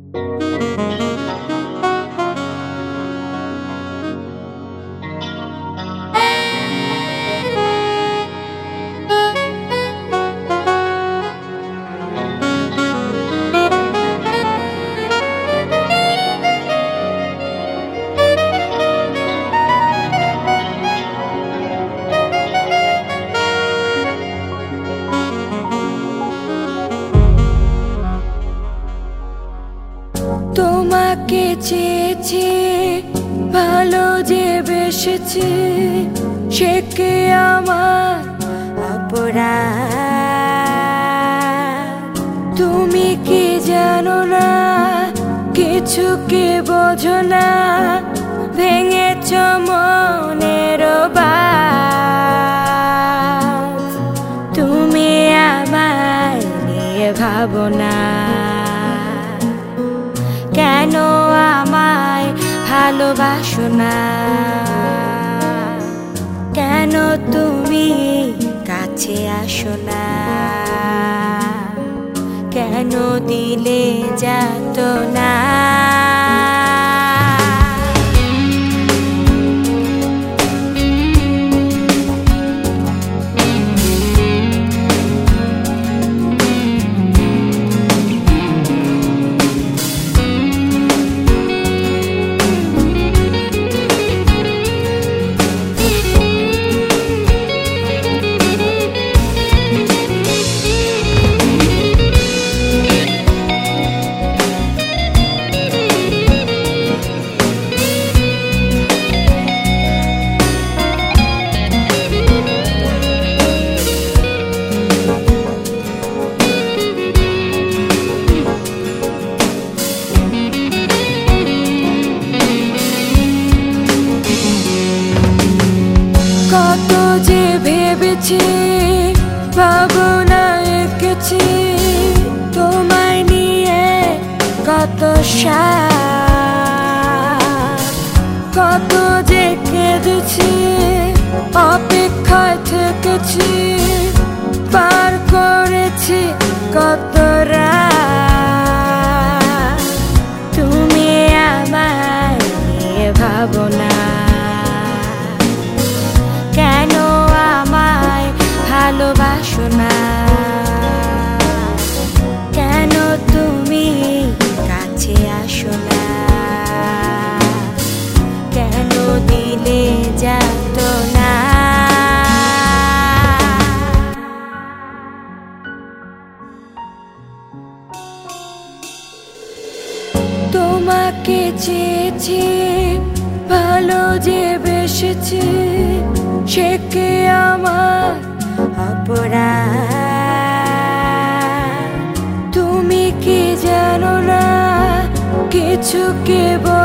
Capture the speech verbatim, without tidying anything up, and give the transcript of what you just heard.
তোমাকে চেয়েছি, ভালো যে বেসেছি, সে কি আমার অপরাধ? তুমি কি জানো না, কিছু কি বোঝো না, ভেঙেছ মনের বাঁধ। তুমি আমায় নিয়ে ভাবো না, কেন আমায় ভালোবাসো না? কেন তুমি কাছে আসো না? কেন দিলে যাতনা? কত যে ভেবেছি, ভাবনা এঁকেছি, তোমায় নিয়ে কত সাল। কত যে কেঁদেছি, অপেক্ষায় থেকেছি, পার করেছি কত রাত। তুমি আমায় নিয়ে ভাবো না, কেন আমায় ভালোবাসো না? কেন তুমি কাছে আসো না? কেন দিলে যাতনা? তোমাকে চেয়েছি, ভালো যে বেসেছি, সে কি আমার অপরাধ? তুমি কি জানো না, কিছু কি